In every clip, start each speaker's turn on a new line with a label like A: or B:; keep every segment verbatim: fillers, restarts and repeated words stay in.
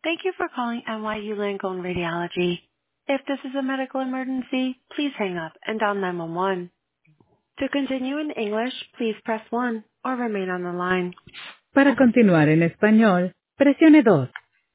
A: Thank you for calling N Y U Langone Radiology. If this is a medical emergency, please hang up and dial nine one one. To continue in English, please press one or remain on the line.
B: Para continuar en español, presione dos.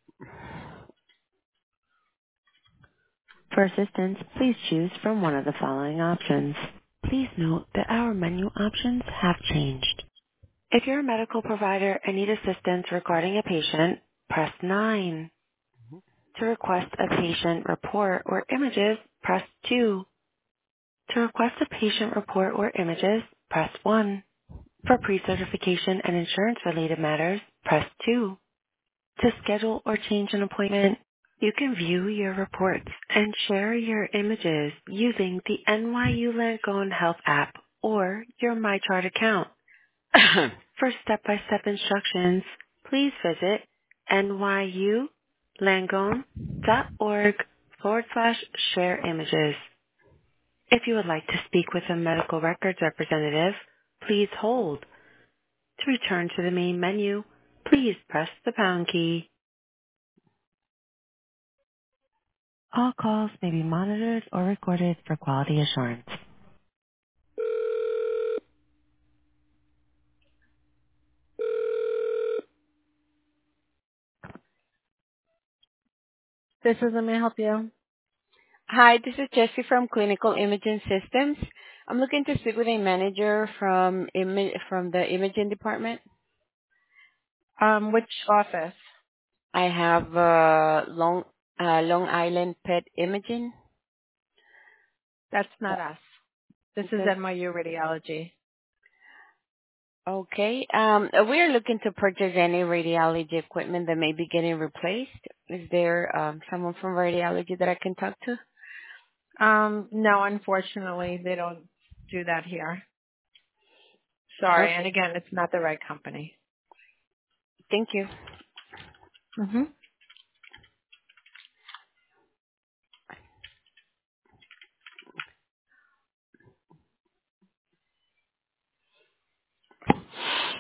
A: For assistance, please choose from one of the following options. Please note that our menu options have changed. If you're a medical provider and need assistance regarding a patient, press nine. To request a patient report or images, press two. To request a patient report or images, press one. For pre-certification and insurance-related matters, press two. To schedule or change an appointment, you can view your reports and share your images using the N Y U Langone Health app or your MyChart account. For step-by-step instructions, please visit nyulangone.org forward slash share images. If you would like to speak with a medical records representative, please hold. To return to the main menu, please press the pound key. All calls may be monitored or recorded for quality assurance. This is, let me help you.
C: Hi, this is Jessie from Clinical Imaging Systems. I'm looking to speak with a manager from imi- from the imaging department.
D: Um, which office?
C: I have uh, Long uh, Long Island Pet Imaging.
D: That's not us. This is
C: This-
D: N Y U Radiology.
C: Okay. Um, we are looking to purchase any radiology equipment that may be getting replaced. Is there um, someone from radiology that I can talk to?
D: Um, no, unfortunately, they don't do that here. Sorry. And
C: Okay.
D: again, it's not the right company.
C: Thank you.
D: Mm-hmm.